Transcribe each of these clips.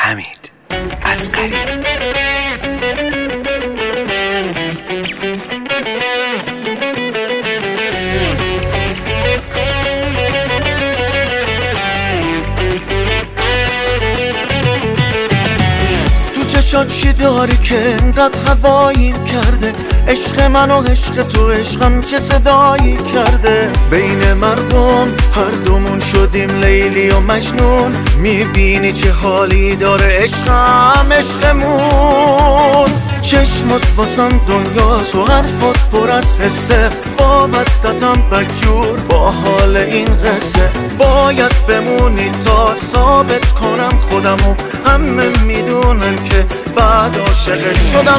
حمید اصغری. چشات چی داری که انقدر هواییم کرده؟ عشق من و عشق تو، عشقم چه صدایی کرده؟ بین مردم هر دومون شدیم لیلی و مجنون. میبینی چه حالی داره عشقم، عشقمون. چشمت واسم دنیاست و حرفت پر از حسه، وابستتم بدجور با حال این قصه. باید بمونی تا ثابت کنم خودمو، همه میدونن که بعد عاشقت شدم.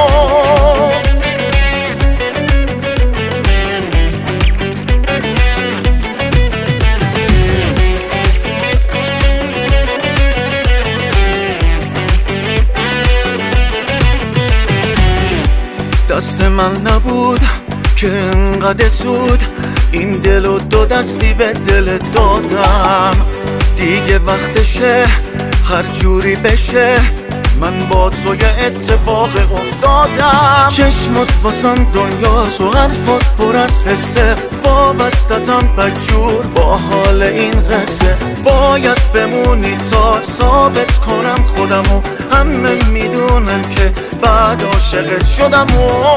دست من نبود که انقدر زود این دل و دو دستی به دل دادم. دیگه وقتشه هر جوری بشه، من با تو یه اتفاق افتادم. چشمت واسم دنیاست و حرفت پر از حسه، وابستتم بدجور با حال این قصه. باید بمونی تا ثابت کنم خودمو، همه میدونن که بعد عاشقت شدم.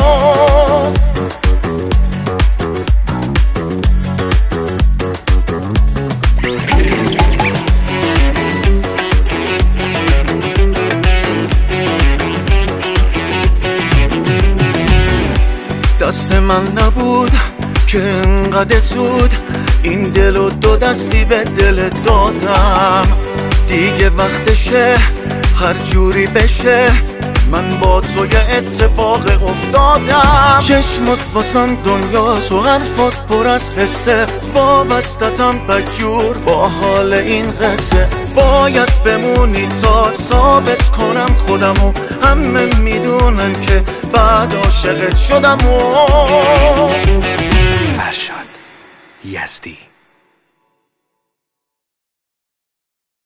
دست من نبود که انقدر زود این دل و دو دستی به دل دادم. دیگه وقتشه هر جوری بشه، من با تو یه اتفاق افتادم. چشمت واسم دنیاست و حرفت پر از حسه، وابستتم بدجور با حال این قصه. باید بمونی تا ثابت کنم خودمو، همه میدونن که بعد عاشقت شدم. فرشاد یزدی.